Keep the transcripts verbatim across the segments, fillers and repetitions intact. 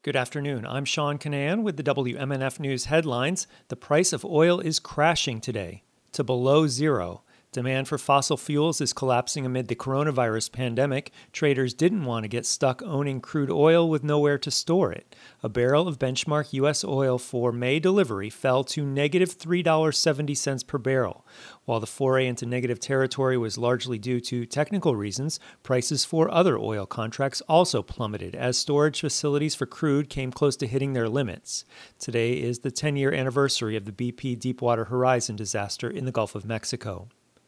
Good afternoon. I'm Sean Kinane with the W M N F News headlines. The price of oil is crashing today to below zero. Demand for fossil fuels is collapsing amid the coronavirus pandemic. Traders didn't want to get stuck owning crude oil with nowhere to store it. A barrel of benchmark U S oil for May delivery fell to negative three dollars and seventy cents per barrel. While the foray into negative territory was largely due to technical reasons, prices for other oil contracts also plummeted as storage facilities for crude came close to hitting their limits. Today is the ten-year anniversary of the B P Deepwater Horizon disaster in the Gulf of Mexico.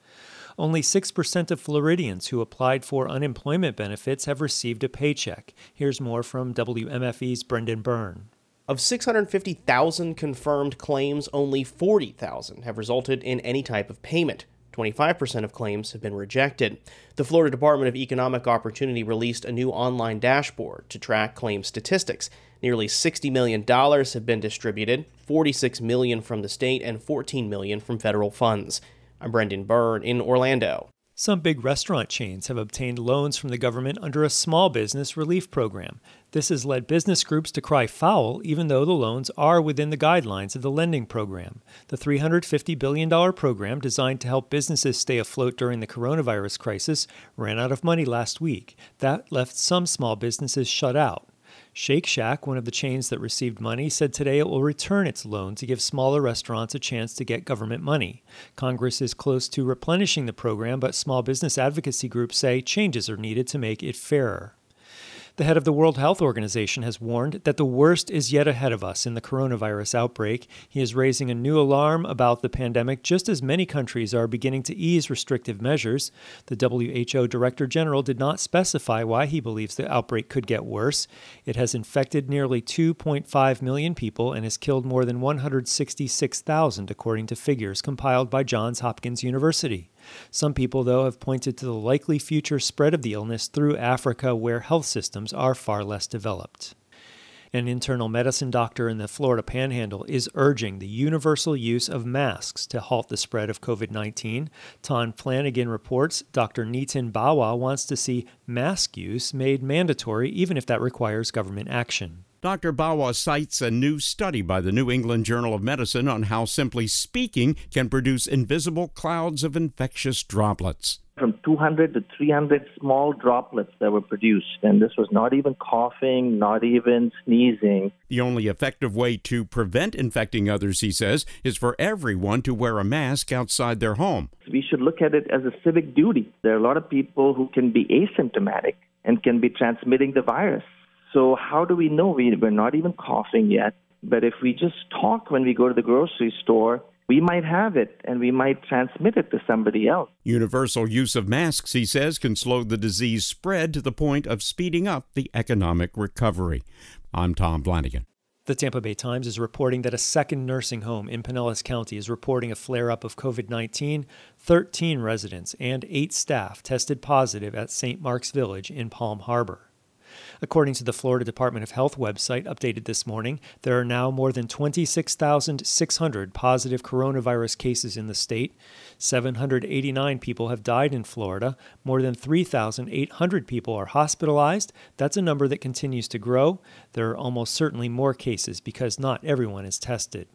Only six percent of Floridians who applied for unemployment benefits have received a paycheck. Here's more from W M F E's Brendan Byrne. Of six hundred fifty thousand confirmed claims, only forty thousand have resulted in any type of payment. twenty-five percent of claims have been rejected. The Florida Department of Economic Opportunity released a new online dashboard to track claim statistics. Nearly sixty million dollars have been distributed, forty-six million dollars from the state and fourteen million dollars from federal funds. I'm Brendan Byrne in Orlando. Some big restaurant chains have obtained loans from the government under a small business relief program. This has led business groups to cry foul, even though the loans are within the guidelines of the lending program. The three hundred fifty billion dollars program, designed to help businesses stay afloat during the coronavirus crisis, ran out of money last week. That left some small businesses shut out. Shake Shack, one of the chains that received money, said today it will return its loan to give smaller restaurants a chance to get government money. Congress is close to replenishing the program, but small business advocacy groups say changes are needed to make it fairer. The head of the World Health Organization has warned that the worst is yet ahead of us in the coronavirus outbreak. He is raising a new alarm about the pandemic just as many countries are beginning to ease restrictive measures. The W H O Director General did not specify why he believes the outbreak could get worse. It has infected nearly two point five million people and has killed more than one hundred sixty-six thousand, according to figures compiled by Johns Hopkins University. Some people, though, have pointed to the likely future spread of the illness through Africa, where health systems are far less developed. An internal medicine doctor in the Florida Panhandle is urging the universal use of masks to halt the spread of covid nineteen. Ton Flanagan reports Doctor Nitin Bawa wants to see mask use made mandatory, even if that requires government action. Doctor Bawa cites a new study by the New England Journal of Medicine on how simply speaking can produce invisible clouds of infectious droplets. From two hundred to three hundred small droplets that were produced, and this was not even coughing, not even sneezing. The only effective way to prevent infecting others, he says, is for everyone to wear a mask outside their home. We should look at it as a civic duty. There are a lot of people who can be asymptomatic and can be transmitting the virus. So how do we know? We, we're not even coughing yet. But if we just talk when we go to the grocery store, we might have it and we might transmit it to somebody else. Universal use of masks, he says, can slow the disease spread to the point of speeding up the economic recovery. I'm Tom Flanagan. The Tampa Bay Times is reporting that a second nursing home in Pinellas County is reporting a flare-up of covid nineteen. thirteen residents and eight staff tested positive at Saint Mark's Village in Palm Harbor. According to the Florida Department of Health website updated this morning, there are now more than twenty-six thousand six hundred positive coronavirus cases in the state. seven hundred eighty-nine people have died in Florida. More than three thousand eight hundred people are hospitalized. That's a number that continues to grow. There are almost certainly more cases because not everyone is tested.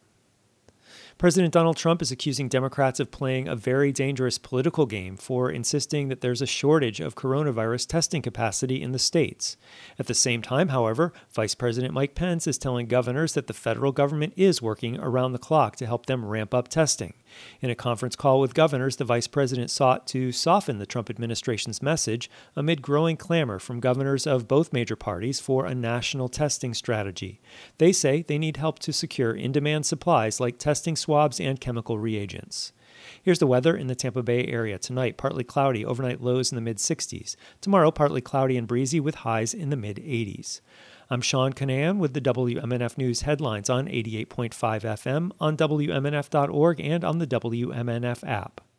President Donald Trump is accusing Democrats of playing a very dangerous political game for insisting that there's a shortage of coronavirus testing capacity in the states. At the same time, however, Vice President Mike Pence is telling governors that the federal government is working around the clock to help them ramp up testing. In a conference call with governors, the vice president sought to soften the Trump administration's message amid growing clamor from governors of both major parties for a national testing strategy. They say they need help to secure in-demand supplies like testing swabs and chemical reagents. Here's the weather in the Tampa Bay area. Tonight, partly cloudy, overnight lows in the mid sixties. Tomorrow, partly cloudy and breezy with highs in the mid eighties. I'm Sean Kinane with the W M N F News headlines on eighty-eight point five F M, on W M N F dot org, and on the W M N F app.